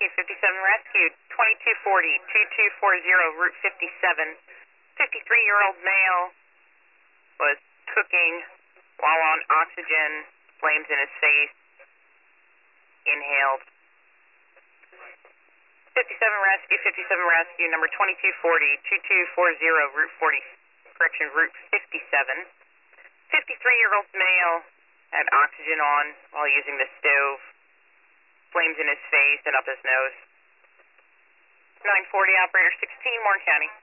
Rescue, 57 Rescue, 2240, 2240, Route 57. 53-year-old male was cooking while on oxygen, flames in his face, inhaled. 57 Rescue, number 2240, 2240, Route 57. 53-year-old male had oxygen on while using the stove, flames in his face and up his nose. 940, operator 16, Warren County.